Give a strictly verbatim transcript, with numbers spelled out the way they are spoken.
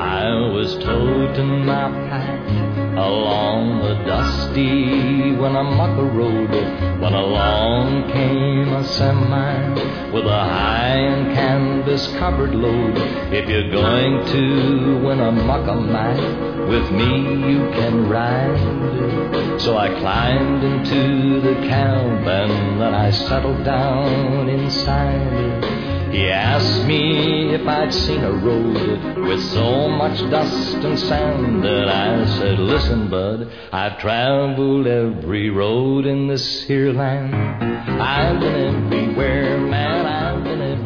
I was toting my pack along the dusty Winnemucca road when along came a semi with a high and canvas covered load. If you're going to Winnemucca, man, with me you can ride. So I climbed into the cab and then I settled down inside. He asked me if I'd seen a road with so much dust and sand, and I said, listen, bud, I've traveled every road in this here land. I've been everywhere, man, I've been